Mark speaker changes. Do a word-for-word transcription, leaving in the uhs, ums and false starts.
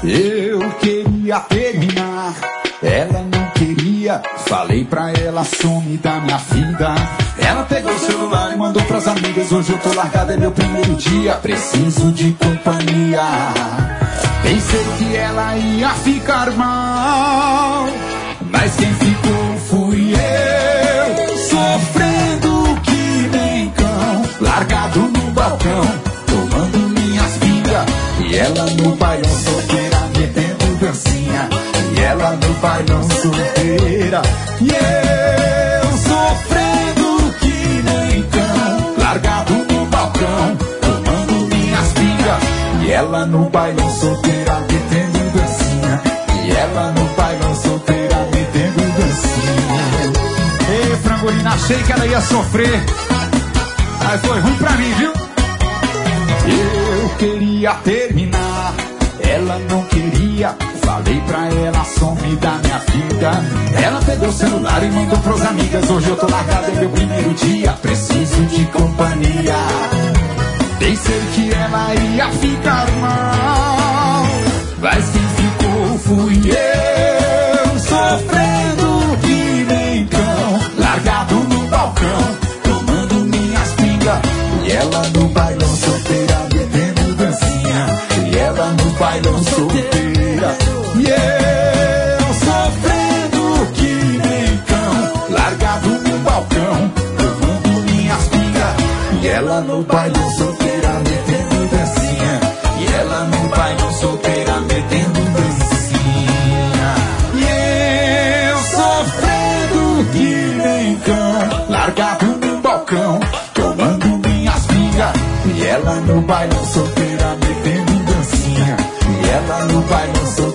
Speaker 1: Eu queria terminar, ela não queria. Falei pra ela, some da minha vida. Ela pegou o celular e mandou pras amigas. Hoje eu tô largada, é meu primeiro dia. Preciso de companhia. Pensei que ela ia ficar mal, mas quem ficou fui eu. Sofrendo que nem cão, largado no balcão, tomando minhas pingas. E ela no bailão solteira, metendo dancinha. E ela no bailão solteira. E eu sofrendo que nem cão, largado no balcão, tomando minhas pingas. E ela no bailão solteira, metendo dancinha. E ela no bailão solteira, metendo dancinha. Ei, Frangolina, achei que ela ia sofrer, mas foi ruim pra mim, viu? Eu queria terminar, ela não queria. Falei pra ela, some da minha vida. Ela pegou o celular e mandou pros amigas. Hoje eu tô largada, é meu primeiro dia. Preciso de companhia. Pensei que ela ia ficar mal, mas quem ficou fui eu. Sofrendo que nem cão, largado no balcão, tomando minhas pingas. E ela no bailão solteira, metendo dancinha. E ela no bailão solteira. E eu sofrendo que nem cão, largado no balcão, tomando minhas pingas. E ela no bailão solteira, metendo dancinha. E ela no bailão solteira, metendo dancinha. E eu sofrendo que nem cão, largado no balcão, tomando minhas pingas. E ela no bailão solteira, metendo dancinha. E ela no bailão solteira.